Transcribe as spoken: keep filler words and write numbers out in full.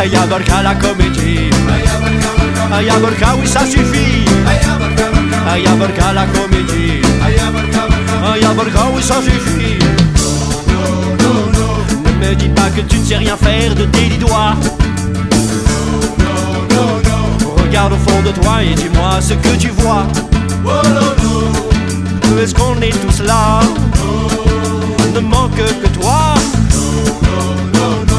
Aya Barka la comédie. Aya Barka, oui ça suffit. Aya Barka la comédie. Aya Barka, oui ça suffit. Ne me dis pas que tu ne sais rien faire de tes dix doigts. Regarde au fond de toi et dis-moi ce que tu vois. Est-ce qu'on est tous là? Ne manque que toi.